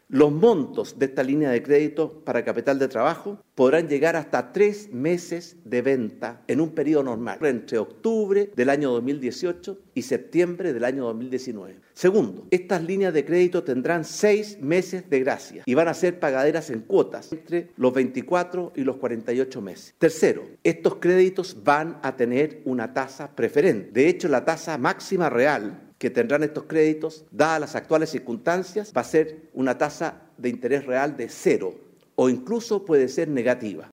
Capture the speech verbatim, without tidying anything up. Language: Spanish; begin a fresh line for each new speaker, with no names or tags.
Los montos de esta línea de crédito para capital de trabajo podrán llegar hasta tres meses de venta en un periodo normal, entre octubre del año dos mil dieciocho y septiembre del año dos mil diecinueve. Segundo, estas líneas de crédito tendrán seis meses de gracia y van a ser pagaderas en cuotas entre los veinticuatro y los cuarenta y ocho meses. Tercero, estos créditos van a tener una tasa preferente. De hecho, la tasa máxima real que tendrán estos créditos, dadas las actuales circunstancias, va a ser una tasa de interés real de cero o incluso puede ser negativa.